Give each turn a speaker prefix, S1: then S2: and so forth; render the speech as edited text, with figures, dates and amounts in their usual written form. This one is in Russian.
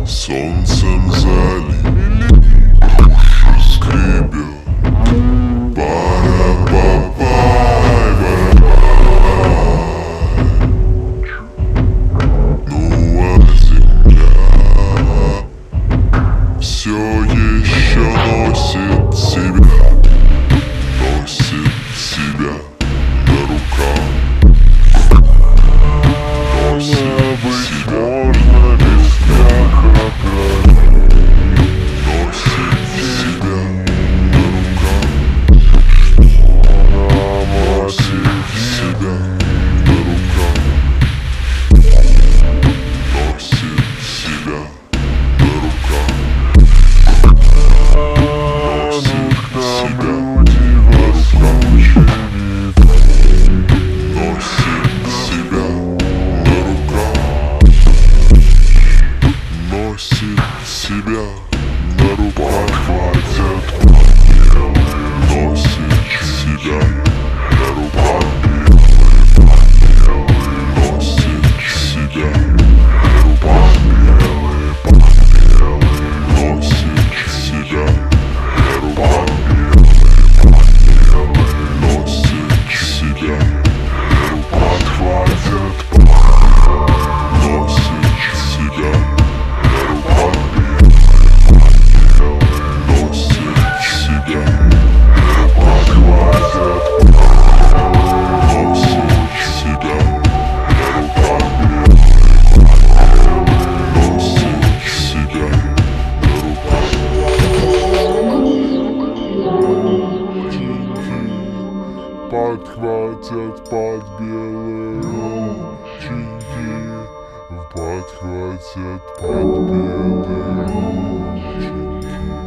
S1: Солнцем залит, душу скребет. Пара-па-пай, ну а земля все еще носит себя на руках. Носит себя.
S2: Можно без страха
S1: Носит себя на руках. Носит себя на руках. Носит себя на руках. Носит себя Носит себя на руках. Носит себя на руках. Носит себя на руках. Носит себя на руках. Носит себя на руках. Носит себя
S2: подхватят.
S1: Носит себя на руках. Носит себя
S2: Подхватят.
S1: Носит себя на руках. Носит себя на руках.
S2: Подхватят под белые рученьки. Подхватят под белые рученьки.